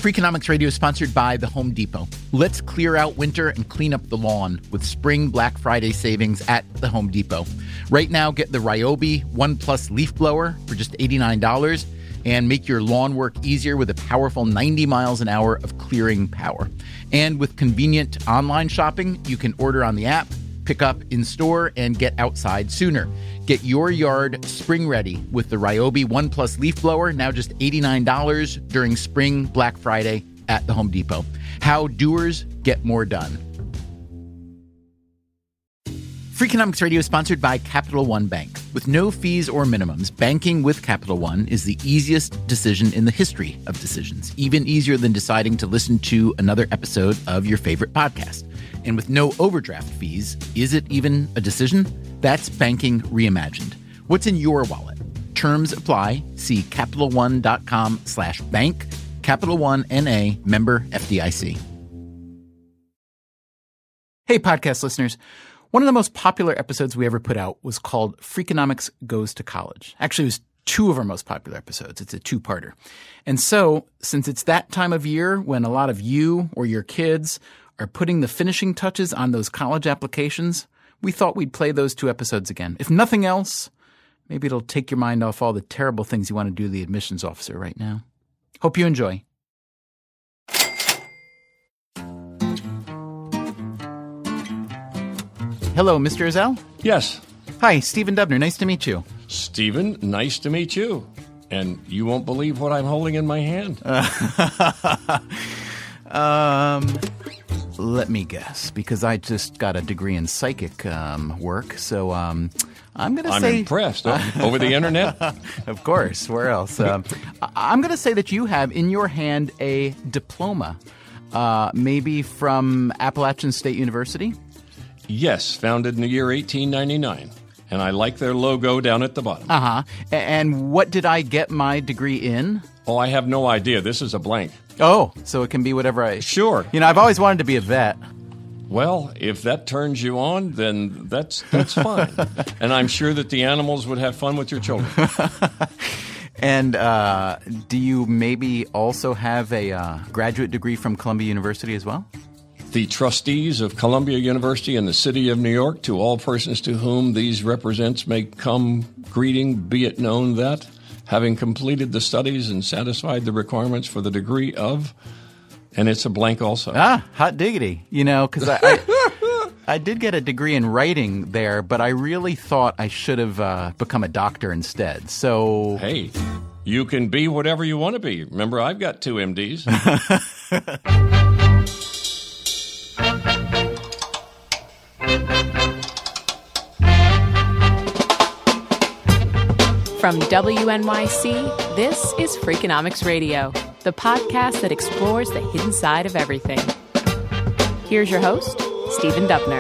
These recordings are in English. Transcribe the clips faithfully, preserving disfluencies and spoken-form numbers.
Freakonomics Radio is sponsored by The Home Depot. Let's clear out winter and clean up the lawn with spring Black Friday savings at The Home Depot. Right now, get the Ryobi One Plus leaf blower for just eighty-nine dollars and make your lawn work easier with a powerful ninety miles an hour of clearing power. And with convenient online shopping, you can order on the app, pick up in store, and get outside sooner. Get your yard spring ready with the Ryobi One Plus leaf blower, now just eighty-nine dollars during spring Black Friday at the Home Depot. How doers get more done. Freakonomics Radio is sponsored by Capital One Bank. With no fees or minimums, banking with Capital One is the easiest decision in the history of decisions, even easier than deciding to listen to another episode of your favorite podcast. And with no overdraft fees, is it even a decision? That's banking reimagined. What's in your wallet? Terms apply. See CapitalOne.com slash bank. Capital One N A, member F D I C. Hey, podcast listeners. One of the most popular episodes we ever put out was called Freakonomics Goes to College. Actually, it was two of our most popular episodes. It's a two-parter. And so, since it's that time of year when a lot of you or your kids are putting the finishing touches on those college applications, we thought we'd play those two episodes again. If nothing else, maybe it'll take your mind off all the terrible things you want to do to the admissions officer right now. Hope you enjoy. Hello, Mister Ezell? Yes. Hi, Stephen Dubner. Nice to meet you. Stephen, nice to meet you. And you won't believe what I'm holding in my hand. Uh, um, let me guess, because I just got a degree in psychic um, work. So um, I'm going to say... I'm impressed. Over the internet? Of course. Where else? Um, I'm going to say that you have in your hand a diploma, uh, maybe from Appalachian State University? Yes, founded in the year eighteen ninety-nine. And I like their logo down at the bottom. Uh-huh. And what did I get my degree in? Oh, I have no idea. This is a blank. Oh, so it can be whatever I... Sure. You know, I've always wanted to be a vet. Well, if that turns you on, then that's that's fine. And I'm sure that the animals would have fun with your children. And uh, do you maybe also have a uh, graduate degree from Columbia University as well? The trustees of Columbia University and the City of New York, to all persons to whom these represents may come greeting, be it known that, having completed the studies and satisfied the requirements for the degree of, and it's a blank also. Ah, hot diggity. You know, because I, I, I did get a degree in writing there, but I really thought I should have uh, become a doctor instead. So... Hey, you can be whatever you want to be. Remember, I've got two M Ds. From W N Y C, this is Freakonomics Radio, the podcast that explores the hidden side of everything. Here's your host, Stephen Dubner.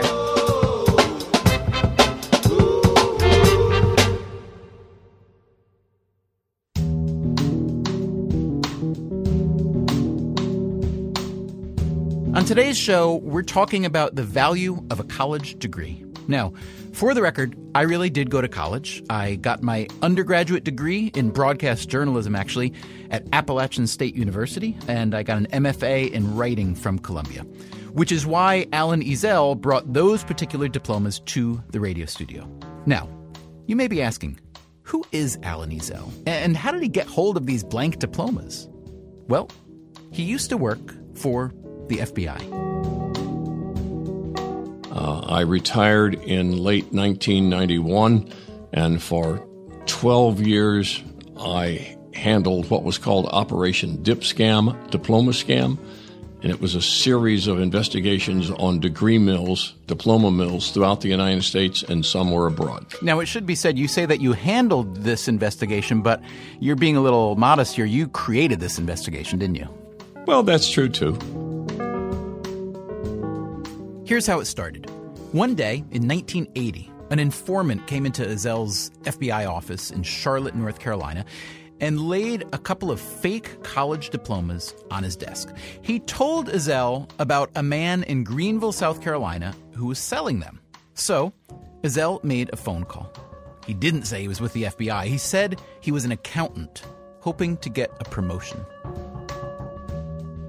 On today's show, we're talking about the value of a college degree. Now, for the record, I really did go to college. I got my undergraduate degree in broadcast journalism, actually, at Appalachian State University, and I got an M F A in writing from Columbia, which is why Alan Ezell brought those particular diplomas to the radio studio. Now, you may be asking, who is Alan Ezell, and how did he get hold of these blank diplomas? Well, he used to work for the F B I. Uh, I retired in late nineteen ninety-one, and for twelve years I handled what was called Operation Dip Scam, Diploma Scam, and it was a series of investigations on degree mills, diploma mills throughout the United States, and some were abroad. Now, it should be said, you say that you handled this investigation, but you're being a little modest here. You created this investigation, didn't you? Well, that's true, too. Here's how it started. One day in nineteen eighty, an informant came into Ezell's F B I office in Charlotte, North Carolina, and laid a couple of fake college diplomas on his desk. He told Ezell about a man in Greenville, South Carolina, who was selling them. So Ezell made a phone call. He didn't say he was with the F B I. He said he was an accountant, hoping to get a promotion.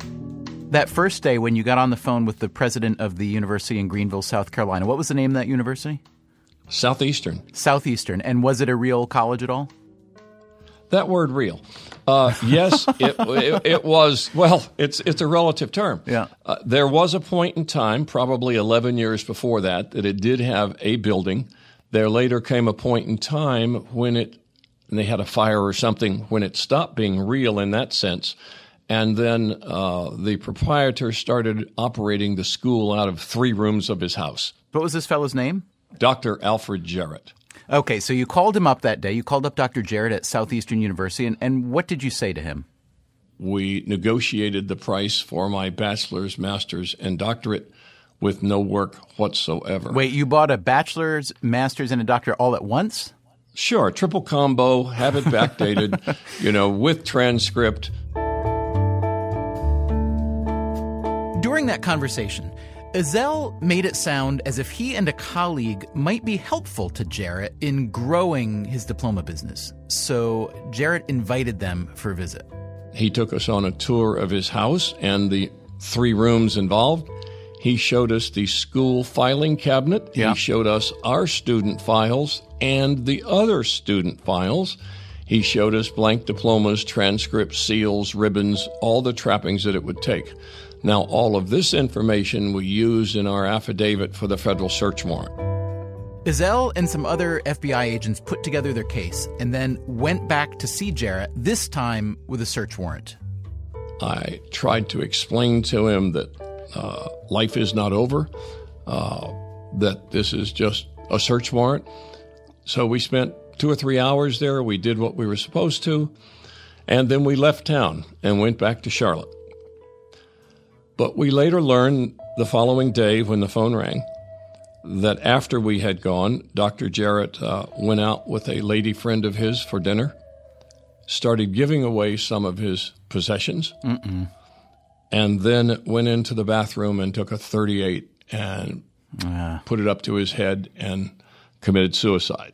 That first day when you got on the phone with the president of the university in Greenville, South Carolina, what was the name of that university? Southeastern. Southeastern. And was it a real college at all? That word real. Uh, yes, it, it, it was. Well, it's it's a relative term. Yeah. Uh, there was a point in time, probably eleven years before that, that it did have a building. There later came a point in time when it, and they had a fire or something, when it stopped being real in that sense. And then uh, the proprietor started operating the school out of three rooms of his house. What was this fellow's name? Doctor Alfred Jarrett. Okay, so you called him up that day. You called up Doctor Jarrett at Southeastern University, and, and what did you say to him? We negotiated the price for my bachelor's, master's, and doctorate with no work whatsoever. Wait, you bought a bachelor's, master's, and a doctorate all at once? Sure, triple combo, have it backdated, you know, with transcript. During that conversation, Ezell made it sound as if he and a colleague might be helpful to Jarrett in growing his diploma business. So Jarrett invited them for a visit. He took us on a tour of his house and the three rooms involved. He showed us the school filing cabinet. Yeah. He showed us our student files and the other student files. He showed us blank diplomas, transcripts, seals, ribbons, all the trappings that it would take. Now, all of this information we used in our affidavit for the federal search warrant. Ezell and some other F B I agents put together their case and then went back to see Jarrett, this time with a search warrant. I tried to explain to him that uh, life is not over, uh, that this is just a search warrant. So we spent two or three hours there. We did what we were supposed to, and then we left town and went back to Charlotte. But we later learned the following day when the phone rang that after we had gone, Doctor Jarrett uh, went out with a lady friend of his for dinner, started giving away some of his possessions, Mm-mm. and then went into the bathroom and took a thirty-eight and uh. put it up to his head and committed suicide.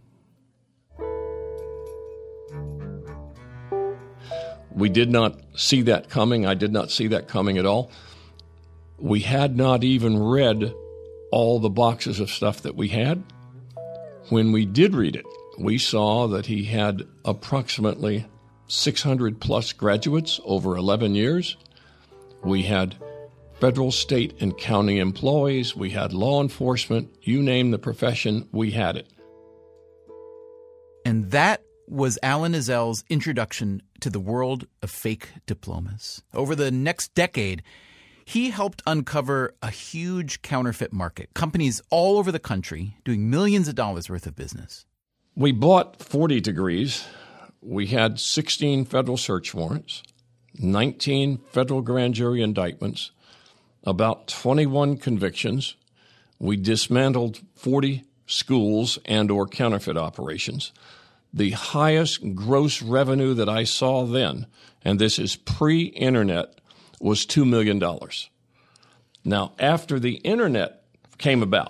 We did not see that coming. I did not see that coming at all. We had not even read all the boxes of stuff that we had. When we did read it, we saw that he had approximately six hundred plus graduates over eleven years. We had federal, state, and county employees. We had law enforcement. You name the profession, we had it. And that was Alan Ezell's introduction to the world of fake diplomas. Over the next decade, he helped uncover a huge counterfeit market, companies all over the country doing millions of dollars worth of business. We bought forty degrees. We had sixteen federal search warrants, nineteen federal grand jury indictments, about twenty-one convictions. We dismantled forty schools and or counterfeit operations. The highest gross revenue that I saw then, and this is pre-internet, was two million dollars. Now, after the internet came about,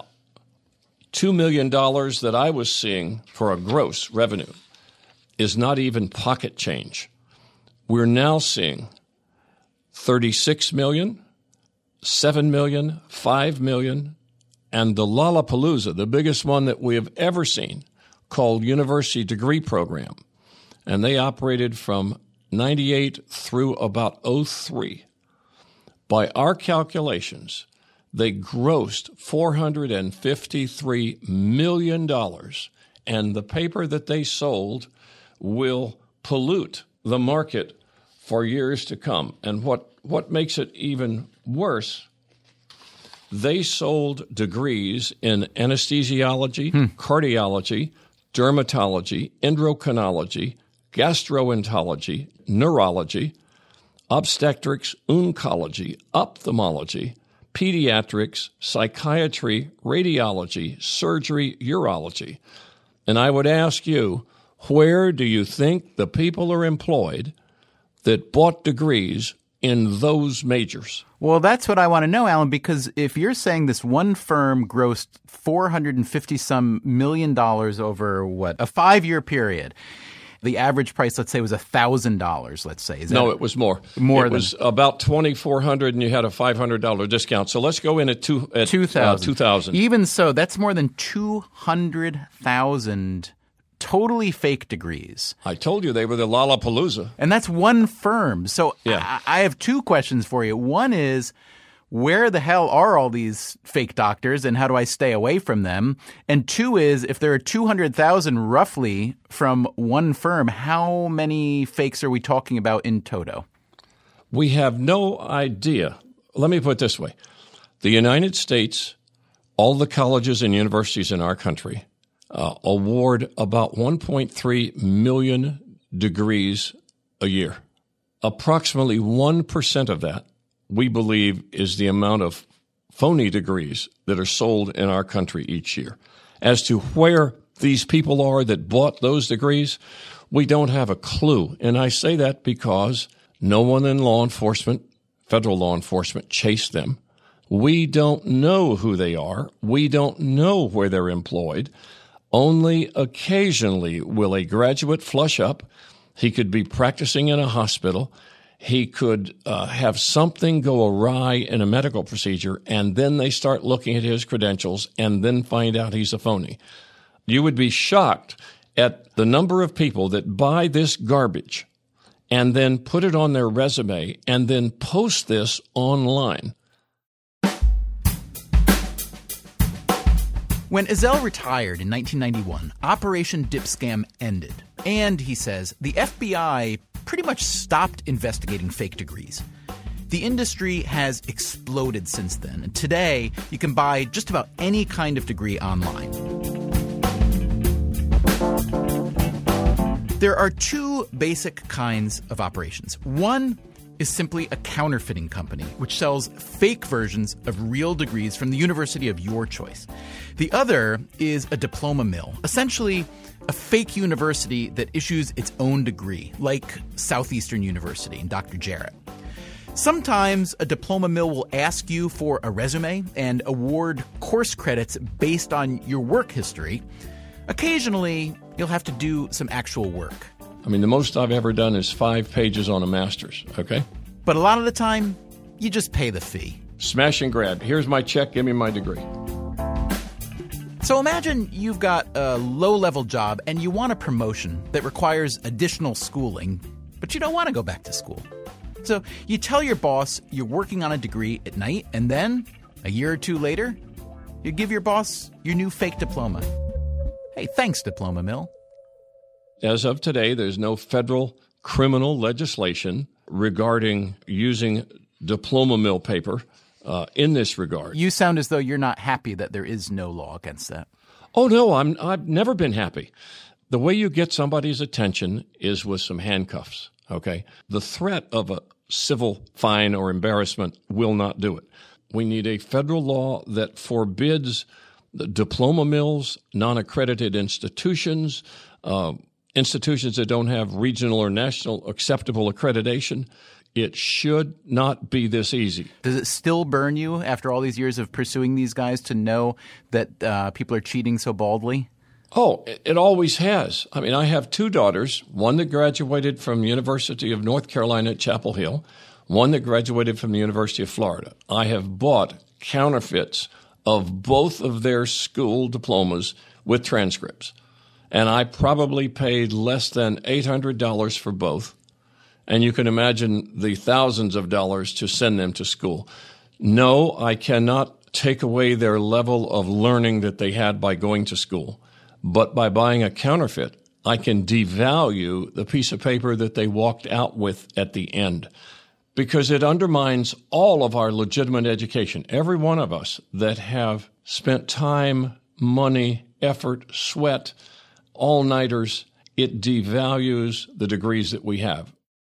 two million dollars that I was seeing for a gross revenue is not even pocket change. We're now seeing thirty-six million dollars, seven million dollars, five million dollars, and the Lollapalooza, the biggest one that we have ever seen, called University Degree Program, and they operated from ninety-eight through about oh three. By our calculations, they grossed four hundred fifty-three million dollars, and the paper that they sold will pollute the market for years to come. And what, what makes it even worse, they sold degrees in anesthesiology, hmm. cardiology, dermatology, endocrinology, gastroenterology, neurology, obstetrics, oncology, ophthalmology, pediatrics, psychiatry, radiology, surgery, urology. And I would ask you, where do you think the people are employed that bought degrees in those majors? Well, that's what I want to know, Alan, because if you're saying this one firm grossed four hundred fifty some million dollars over, what, a five-year period, the average price, let's say, was one thousand dollars, let's say. Is no, that it was more. More It than, was about twenty-four hundred dollars, and you had a five hundred dollars discount. So let's go in at, two, at two thousand. Uh, two thousand. Even so, that's more than two hundred thousand totally fake degrees. I told you they were the Lollapalooza. And that's one firm. So Yeah. I, I have two questions for you. One is, where the hell are all these fake doctors and how do I stay away from them? And two is, if there are two hundred thousand roughly from one firm, how many fakes are we talking about in toto? We have no idea. Let me put it this way. The United States, all the colleges and universities in our country, uh, award about one point three million degrees a year. Approximately one percent of that, we believe, is the amount of phony degrees that are sold in our country each year. As to where these people are that bought those degrees, we don't have a clue. And I say that because no one in law enforcement, federal law enforcement, chased them. We don't know who they are. We don't know where they're employed. Only occasionally will a graduate flush up. He could be practicing in a hospital. He could uh, have something go awry in a medical procedure, and then they start looking at his credentials and then find out he's a phony. You would be shocked at the number of people that buy this garbage and then put it on their resume and then post this online. When Ezell retired in nineteen ninety-one, Operation Dip Scam ended. And, he says, the F B I pretty much stopped investigating fake degrees. The industry has exploded since then, and today you can buy just about any kind of degree online. There are two basic kinds of operations. One is simply a counterfeiting company, which sells fake versions of real degrees from the university of your choice. The other is a diploma mill, essentially a fake university that issues its own degree, like Southeastern University and Doctor Jarrett. Sometimes a diploma mill will ask you for a resume and award course credits based on your work history. Occasionally, you'll have to do some actual work. I mean, the most I've ever done is five pages on a master's, okay? But a lot of the time, you just pay the fee. Smash and grab. Here's my check. Give me my degree. So imagine you've got a low-level job and you want a promotion that requires additional schooling, but you don't want to go back to school. So you tell your boss you're working on a degree at night, and then, a year or two later, you give your boss your new fake diploma. Hey, thanks, Diploma Mill. As of today, there's no federal criminal legislation regarding using diploma mill paper uh, in this regard. You sound as though you're not happy that there is no law against that. Oh, no, I'm, I've never been happy. The way you get somebody's attention is with some handcuffs, okay? The threat of a civil fine or embarrassment will not do it. We need a federal law that forbids the diploma mills, non-accredited institutions, uh, institutions that don't have regional or national acceptable accreditation. It should not be this easy. Does it still burn you after all these years of pursuing these guys to know that uh, people are cheating so baldly? Oh, it, it always has. I mean, I have two daughters, one that graduated from University of North Carolina at Chapel Hill, one that graduated from the University of Florida. I have bought counterfeits of both of their school diplomas with transcripts. And I probably paid less than eight hundred dollars for both. And you can imagine the thousands of dollars to send them to school. No, I cannot take away their level of learning that they had by going to school. But by buying a counterfeit, I can devalue the piece of paper that they walked out with at the end, because it undermines all of our legitimate education. Every one of us that have spent time, money, effort, sweat, all-nighters, it devalues the degrees that we have.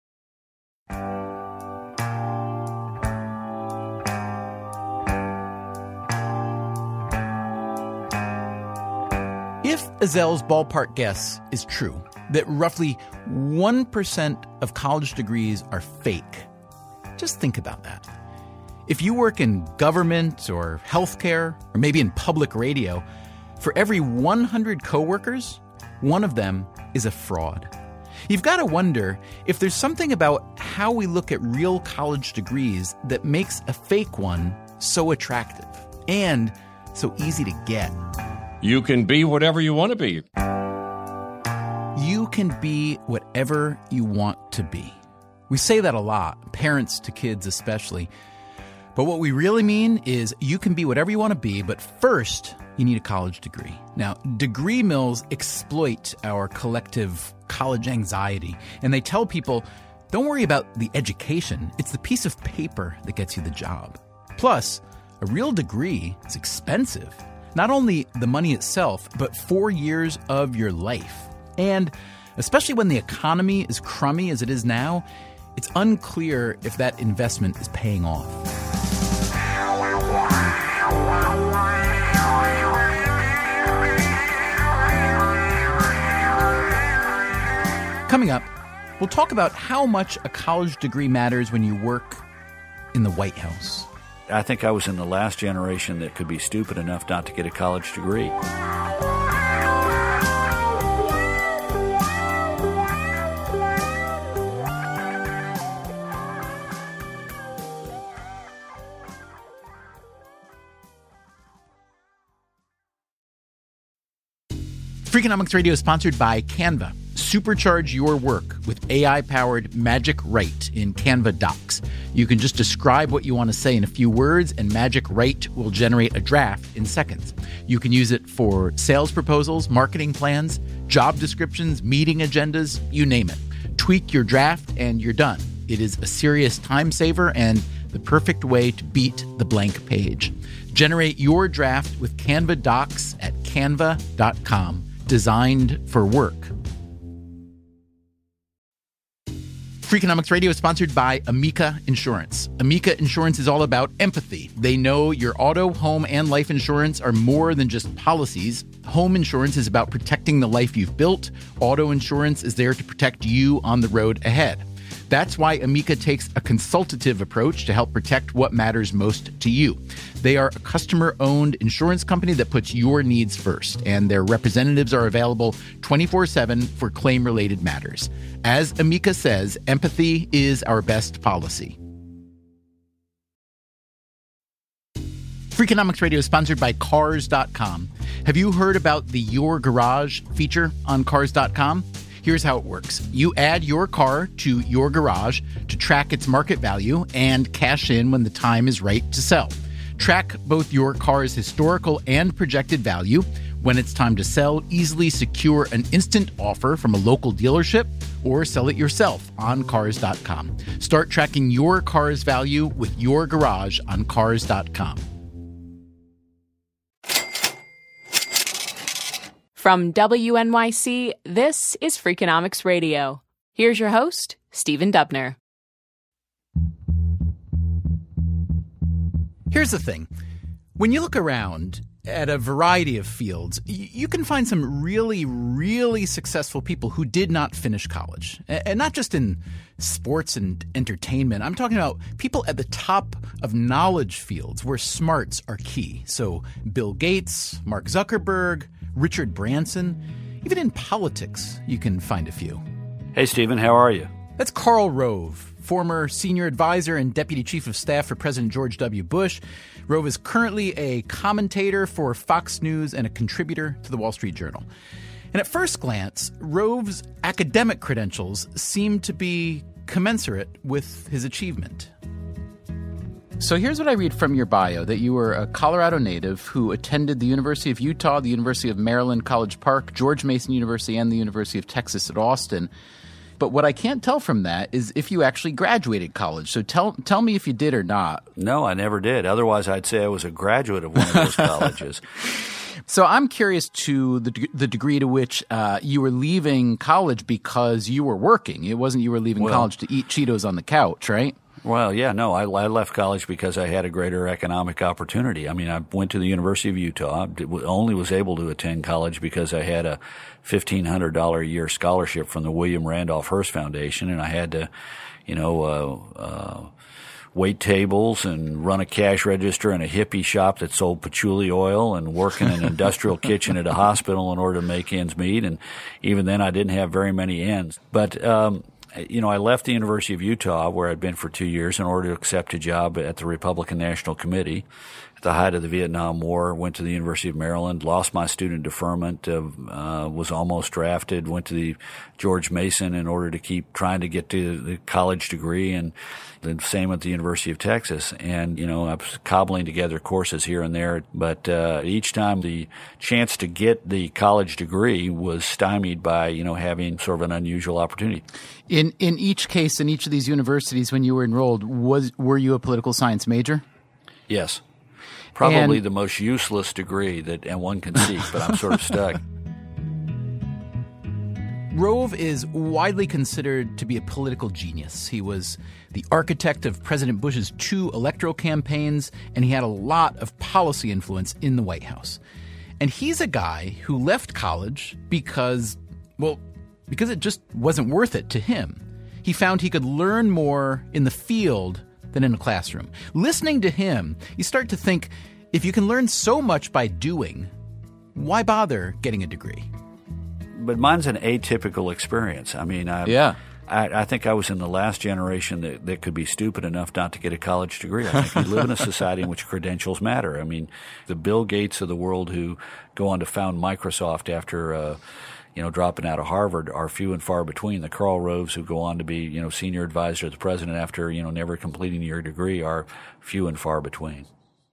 If Ezell's ballpark guess is true, that roughly one percent of college degrees are fake, just think about that. If you work in government or healthcare, or maybe in public radio, for every one hundred coworkers, one of them is a fraud. You've got to wonder if there's something about how we look at real college degrees that makes a fake one so attractive and so easy to get. You can be whatever you want to be. You can be whatever you want to be. We say that a lot, parents to kids especially. But what we really mean is you can be whatever you want to be, but first, you need a college degree. Now, degree mills exploit our collective college anxiety, and they tell people, don't worry about the education. It's the piece of paper that gets you the job. Plus, a real degree is expensive. Not only the money itself, but four years of your life. And especially when the economy is crummy as it is now, it's unclear if that investment is paying off. Coming up, we'll talk about how much a college degree matters when you work in the White House. I think I was in the last generation that could be stupid enough not to get a college degree. Freakonomics Radio is sponsored by Canva. Supercharge your work with A I-powered Magic Write in Canva Docs. You can just describe what you want to say in a few words, and Magic Write will generate a draft in seconds. You can use it for sales proposals, marketing plans, job descriptions, meeting agendas, you name it. Tweak your draft and you're done. It is a serious time saver and the perfect way to beat the blank page. Generate your draft with Canva Docs at canva dot com. Designed for work. Freakonomics Radio is sponsored by Amica Insurance. Amica Insurance is all about empathy. They know your auto, home, and life insurance are more than just policies. Home insurance is about protecting the life you've built. Auto insurance is there to protect you on the road ahead. That's why Amica takes a consultative approach to help protect what matters most to you. They are a customer-owned insurance company that puts your needs first, and their representatives are available twenty-four seven for claim-related matters. As Amica says, empathy is our best policy. Freakonomics Radio is sponsored by Cars dot com. Have you heard about the Your Garage feature on Cars dot com? Here's how it works. You add your car to your garage to track its market value and cash in when the time is right to sell. Track both your car's historical and projected value. When it's time to sell, easily secure an instant offer from a local dealership or sell it yourself on Cars dot com. Start tracking your car's value with your garage on Cars dot com. From W N Y C, this is Freakonomics Radio. Here's your host, Stephen Dubner. Here's the thing. When you look around at a variety of fields, you can find some really, really successful people who did not finish college. And not just in sports and entertainment. I'm talking about people at the top of knowledge fields where smarts are key. So Bill Gates, Mark Zuckerberg, Richard Branson. Even in politics, you can find a few. Hey, Stephen, how are you? That's Karl Rove, former senior advisor and deputy chief of staff for President George W. Bush. Rove is currently a commentator for Fox News and a contributor to the Wall Street Journal. And at first glance, Rove's academic credentials seem to be commensurate with his achievement. So here's what I read from your bio, that you were a Colorado native who attended the University of Utah, the University of Maryland, College Park, George Mason University, and the University of Texas at Austin. But what I can't tell from that is if you actually graduated college. So tell tell me if you did or not. No, I never did. Otherwise, I'd say I was a graduate of one of those colleges. So I'm curious to the the degree to which uh, you were leaving college because you were working. It wasn't you were leaving well, college to eat Cheetos on the couch, right? Well, yeah, no, I, I left college because I had a greater economic opportunity. I mean, I went to the University of Utah. I only was able to attend college because I had a fifteen hundred dollars a year scholarship from the William Randolph Hearst Foundation, and I had to, you know, uh, uh, wait tables and run a cash register in a hippie shop that sold patchouli oil and work in an industrial kitchen at a hospital in order to make ends meet. And even then, I didn't have very many ends. But, um, you know, I left the University of Utah, where I'd been for two years, in order to accept a job at the Republican National Committee. At the height of the Vietnam War, went to the University of Maryland, lost my student deferment, uh, uh, was almost drafted, went to the George Mason in order to keep trying to get to the college degree, and the same at the University of Texas. And, you know, I was cobbling together courses here and there, but uh, each time the chance to get the college degree was stymied by, you know, having sort of an unusual opportunity. In in each case, in each of these universities, when you were enrolled, was were you a political science major? Yes. Probably and, the most useless degree that and one can seek, but I'm sort of stuck. Rove is widely considered to be a political genius. He was the architect of President Bush's two electoral campaigns, and he had a lot of policy influence in the White House. And he's a guy who left college because, well, because it just wasn't worth it to him. He found he could learn more in the field than in a classroom. Listening to him, you start to think, if you can learn so much by doing, why bother getting a degree? But mine's an atypical experience. I mean, I, yeah. I, I think I was in the last generation that, that could be stupid enough not to get a college degree. I think we live in a society in which credentials matter. I mean, the Bill Gates of the world who go on to found Microsoft after uh, you know, dropping out of Harvard are few and far between. The Karl Roves who go on to be, you know, senior advisor to the president after, you know, never completing your degree are few and far between.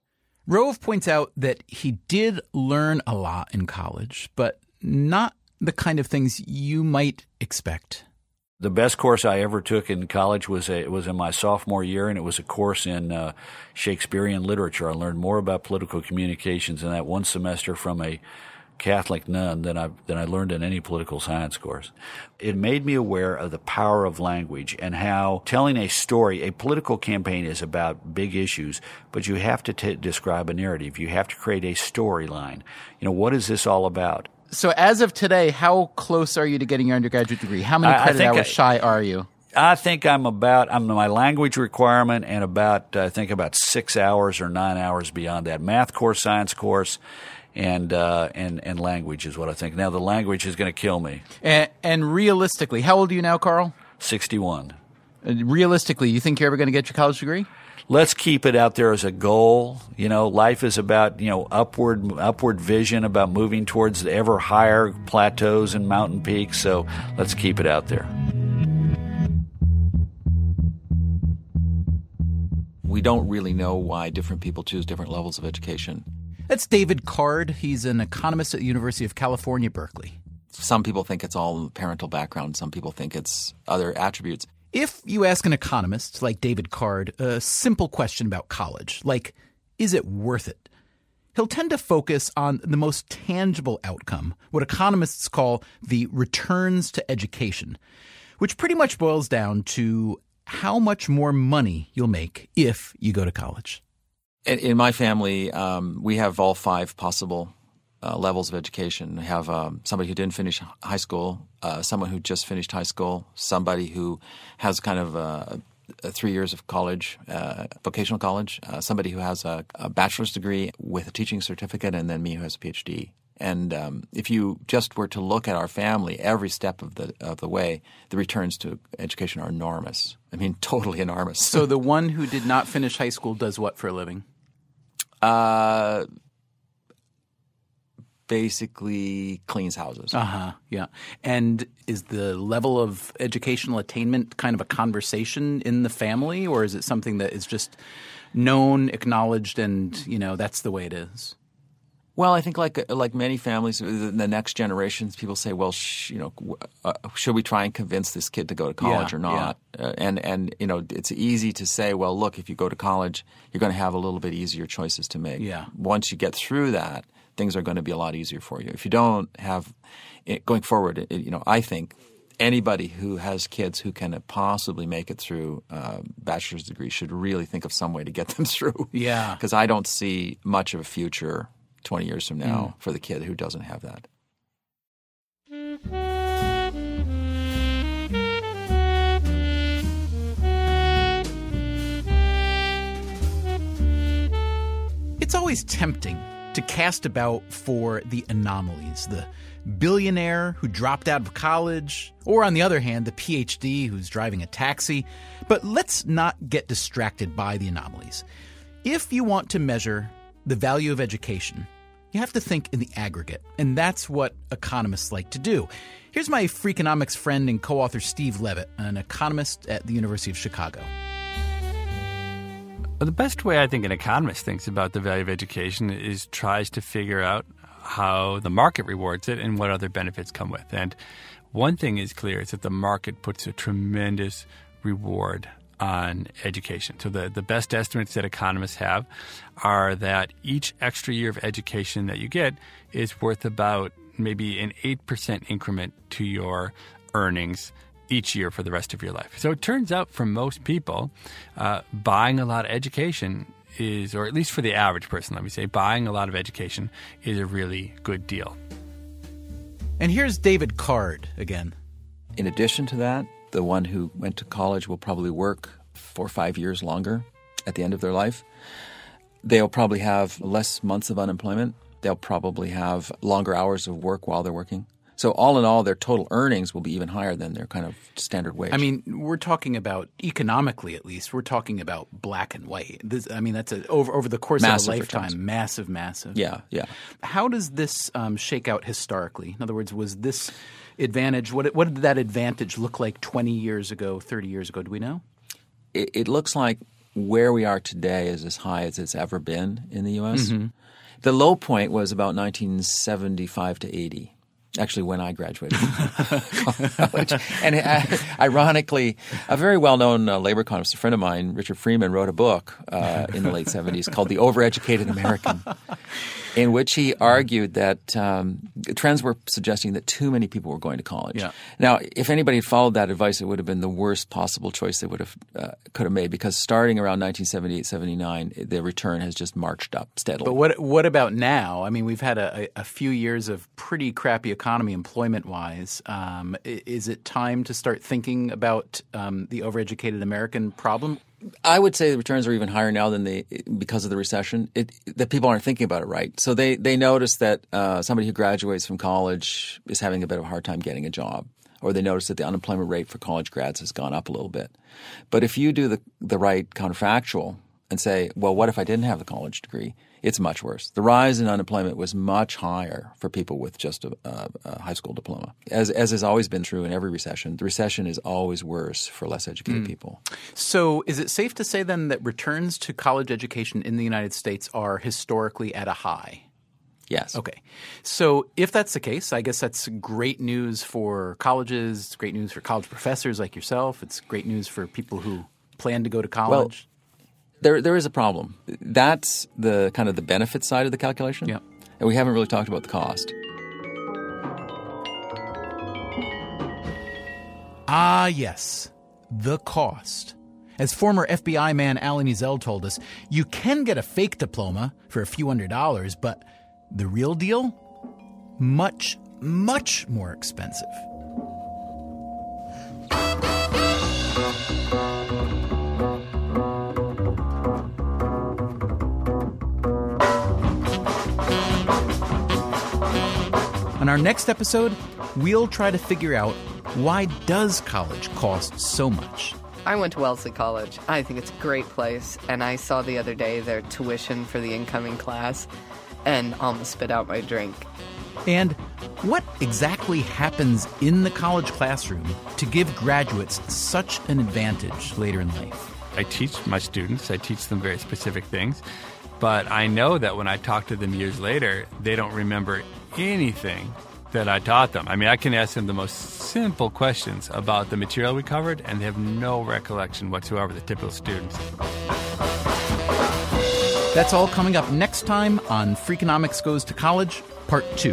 Rove points out that he did learn a lot in college, but not the kind of things you might expect. The best course I ever took in college was a, was in my sophomore year, and it was a course in uh, Shakespearean literature. I learned more about political communications in that one semester from a Catholic nun than I than I learned in any political science course. It made me aware of the power of language and how telling a story, a political campaign is about big issues, but you have to t- describe a narrative. You have to create a storyline. You know, what is this all about? So as of today, how close are you to getting your undergraduate degree? How many credit hours I, shy are you? I think I'm about, I'm my language requirement and about, I think about six hours or nine hours beyond that. Math course, science course, and uh, and and language is what I think. Now the language is going to kill me. And, and realistically, how old are you now, Carl? sixty-one. And realistically, you think you're ever going to get your college degree? Let's keep it out there as a goal. You know, life is about, you know, upward upward vision, about moving towards the ever higher plateaus and mountain peaks. So let's keep it out there. We don't really know why different people choose different levels of education. That's David Card. He's an economist at the University of California, Berkeley. Some people think it's all parental background. Some people think it's other attributes. If you ask an economist like David Card a simple question about college, like, is it worth it? He'll tend to focus on the most tangible outcome, what economists call the returns to education, which pretty much boils down to how much more money you'll make if you go to college. In my family, um, we have all five possible uh, levels of education. We have um, somebody who didn't finish high school, uh, someone who just finished high school, somebody who has kind of a, a three years of college, uh, vocational college, uh, somebody who has a, a bachelor's degree with a teaching certificate, and then me who has a P H D. And um, if you just were to look at our family, every step of the of the way, the returns to education are enormous. I mean, totally enormous. So the one who did not finish high school does what for a living? Uh, basically cleans houses. Uh-huh, yeah. And is the level of educational attainment kind of a conversation in the family, or is it something that is just known, acknowledged, and, you know, that's the way it is? Well, I think like like many families, the next generations, people say, well, sh- you know, uh, should we try and convince this kid to go to college yeah, or not? Yeah. Uh, and, and, you know, it's easy to say, well, look, if you go to college, you're going to have a little bit easier choices to make. Yeah. Once you get through that, things are going to be a lot easier for you. If you don't have – going forward, it, you know, I think anybody who has kids who can possibly make it through a bachelor's degree should really think of some way to get them through. Yeah. Because I don't see much of a future – twenty years from now mm. for the kid who doesn't have that. It's always tempting to cast about for the anomalies, the billionaire who dropped out of college, or on the other hand, the P H D who's driving a taxi. But let's not get distracted by the anomalies. If you want to measure the value of education, you have to think in the aggregate, and that's what economists like to do. Here's my Freakonomics friend and co-author Steve Levitt, an economist at the University of Chicago. Well, the best way I think an economist thinks about the value of education is tries to figure out how the market rewards it and what other benefits come with. And one thing is clear is that the market puts a tremendous reward on education. So the, the best estimates that economists have are that each extra year of education that you get is worth about maybe an eight percent increment to your earnings each year for the rest of your life. So it turns out for most people, uh, buying a lot of education is, or at least for the average person, let me say, buying a lot of education is a really good deal. And here's David Card again. In addition to that, the one who went to college will probably work four or five years longer at the end of their life. They'll probably have less months of unemployment. They'll probably have longer hours of work while they're working. So all in all, their total earnings will be even higher than their kind of standard wage. I mean, we're talking about, economically at least, we're talking about black and white. This, I mean, that's a, over over the course massive of a lifetime, returns. massive, massive. Yeah, yeah. How does this um, shake out historically? In other words, was this advantage, what, what did that advantage look like twenty years ago, thirty years ago? Do we know? It, it looks like where we are today is as high as it's ever been in the U S. Mm-hmm. The low point was about nineteen seventy-five to eighty. Actually, when I graduated college. And uh, ironically, a very well-known uh, labor economist, a friend of mine, Richard Freeman, wrote a book uh, in the late seventies called The Overeducated American, in which he argued that um, trends were suggesting that too many people were going to college. Yeah. Now, if anybody had followed that advice, it would have been the worst possible choice they would have uh, could have made, because starting around nineteen seventy-eight, seventy-nine, the return has just marched up steadily. But what what about now? I mean, we've had a, a few years of pretty crappy economy employment-wise. Um, is it time to start thinking about um, the overeducated American problem? I would say the returns are even higher now than they because of the recession. It, that people aren't thinking about it right. So they they notice that uh, somebody who graduates from college is having a bit of a hard time getting a job, or they notice that the unemployment rate for college grads has gone up a little bit. But if you do the the right counterfactual and say, well, what if I didn't have the college degree? It's much worse. The rise in unemployment was much higher for people with just a, a, a high school diploma. As as has always been true in every recession, the recession is always worse for less educated mm. people. So is it safe to say then that returns to college education in the United States are historically at a high? Yes. Okay. So if that's the case, I guess that's great news for colleges. It's great news for college professors like yourself. It's great news for people who plan to go to college. Well, There, there is a problem. That's the kind of the benefit side of the calculation. Yeah. And we haven't really talked about the cost. Ah, yes. The cost. As former F B I man Alan Ezell told us, you can get a fake diploma for a few hundred dollars, but the real deal? Much, much more expensive. On our next episode, we'll try to figure out, why does college cost so much? I went to Wellesley College. I think it's a great place, and I saw the other day their tuition for the incoming class and almost spit out my drink. And what exactly happens in the college classroom to give graduates such an advantage later in life? I teach my students, I teach them very specific things, but I know that when I talk to them years later, they don't remember anything that I taught them. I mean, I can ask them the most simple questions about the material we covered, and they have no recollection whatsoever, the typical students. That's all coming up next time on Freakonomics Goes to College, Part two.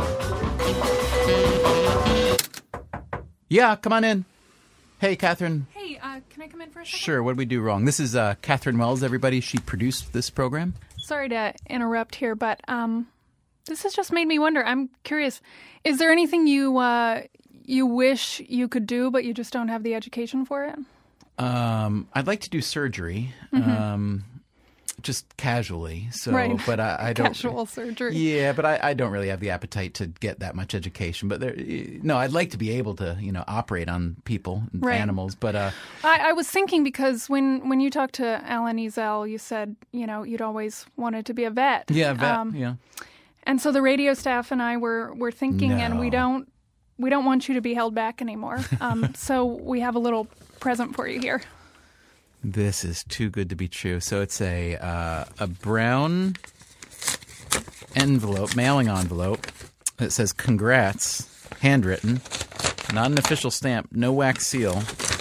Yeah, come on in. Hey, Catherine. Hey, uh, can I come in for a second? Sure, what did we do wrong? This is uh, Catherine Wells, everybody. She produced this program. Sorry to interrupt here, but um, this has just made me wonder. I'm curious, is there anything you uh, you wish you could do, but you just don't have the education for it? Um, I'd like to do surgery. Mm-hmm. Um, just casually. So, right. but I, I don't. Casual surgery. Yeah, but I, I don't really have the appetite to get that much education. But there, no, I'd like to be able to, you know, operate on people and right. animals. But uh, I, I was thinking because when, when you talked to Alan Ezell, you said, you know, you'd always wanted to be a vet. Yeah, vet. Um, yeah. And so the radio staff and I were were thinking, no. and we don't we don't want you to be held back anymore. Um, so we have a little present for you here. This is too good to be true. So it's a uh, a brown envelope, mailing envelope that says "Congrats," handwritten, not an official stamp, no wax seal.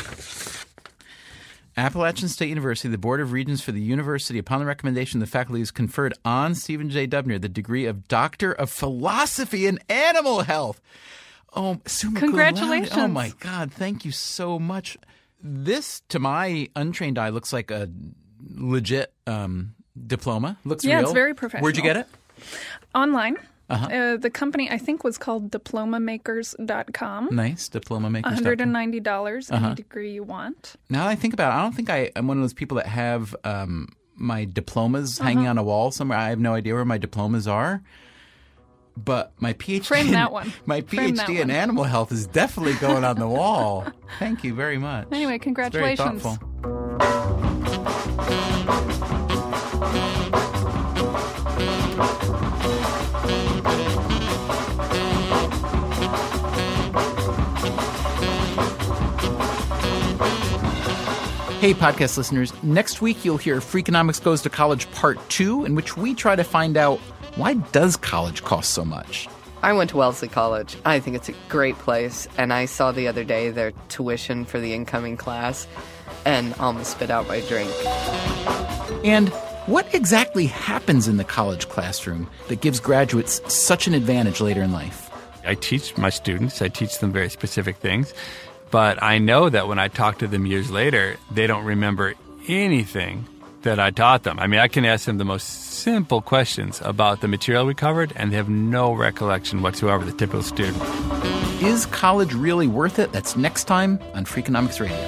Appalachian State University, the Board of Regents for the university, upon the recommendation of the faculty, has conferred on Stephen J. Dubner the degree of Doctor of Philosophy in Animal Health. Oh, summa cum laude. Congratulations. Oh, my God. Thank you so much. This, to my untrained eye, looks like a legit um, diploma. Looks yeah, real. it's very professional. Where'd you get it? Online. Uh-huh. Uh, the company, I think, was called diploma makers dot com. Nice. diploma makers dot com. one hundred ninety dollars, Uh-huh. any degree you want. Now that I think about it, I don't think I, I'm one of those people that have um, my diplomas uh-huh. hanging on a wall somewhere. I have no idea where my diplomas are. But my PhD, Frame that one. My Frame that PhD in one. animal health is definitely going on the wall. Thank you very much. Anyway, congratulations. It's very thoughtful. Hey, podcast listeners. Next week, you'll hear Freakonomics Goes to College Part two, in which we try to find out, why does college cost so much? I went to Wellesley College. I think it's a great place, and I saw the other day their tuition for the incoming class and almost spit out my drink. And what exactly happens in the college classroom that gives graduates such an advantage later in life? I teach my students, I teach them very specific things, but I know that when I talk to them years later, they don't remember anything that I taught them. I mean, I can ask them the most simple questions about the material we covered, and they have no recollection whatsoever, the typical student. Is college really worth it? That's next time on Freakonomics Radio.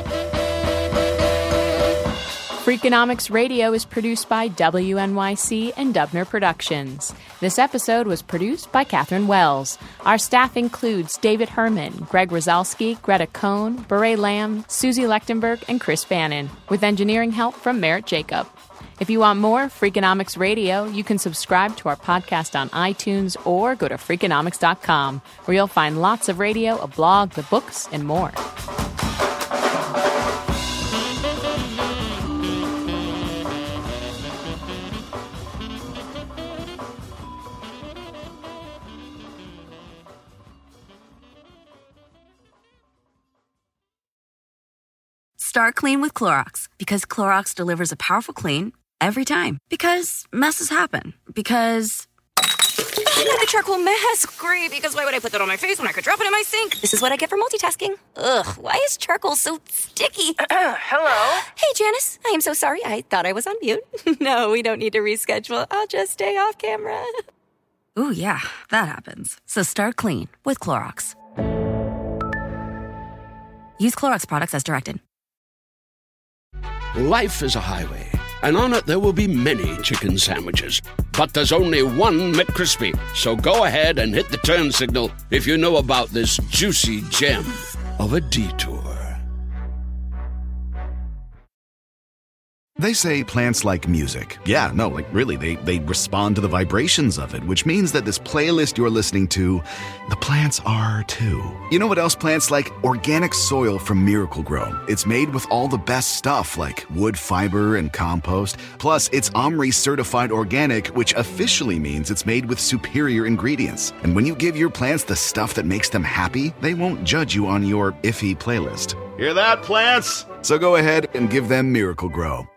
Freakonomics Radio is produced by W N Y C and Dubner Productions. This episode was produced by Catherine Wells. Our staff includes David Herman, Greg Rosalski, Greta Cohn, Beret Lamb, Susie Lechtenberg, and Chris Bannon, with engineering help from Merritt Jacob. If you want more Freakonomics Radio, you can subscribe to our podcast on iTunes or go to Freakonomics dot com, where you'll find lots of radio, a blog, the books, and more. Start clean with Clorox, because Clorox delivers a powerful clean every time. Because messes happen. Because I got the charcoal mask. Great, because why would I put that on my face when I could drop it in my sink? This is what I get for multitasking. Ugh, why is charcoal so sticky? Hello? Hey, Janice. I am so sorry. I thought I was on mute. No, we don't need to reschedule. I'll just stay off camera. Ooh, yeah, that happens. So start clean with Clorox. Use Clorox products as directed. Life is a highway, and on it there will be many chicken sandwiches. But there's only one McCrispy. So go ahead and hit the turn signal if you know about this juicy gem of a detour. They say plants like music. Yeah, no, like really, they, they respond to the vibrations of it, which means that this playlist you're listening to, the plants are too. You know what else plants like? Organic soil from Miracle Grow. It's made with all the best stuff like wood fiber and compost. Plus, it's OMRI certified organic, which officially means it's made with superior ingredients. And when you give your plants the stuff that makes them happy, they won't judge you on your iffy playlist. Hear that, plants? So go ahead and give them Miracle Grow.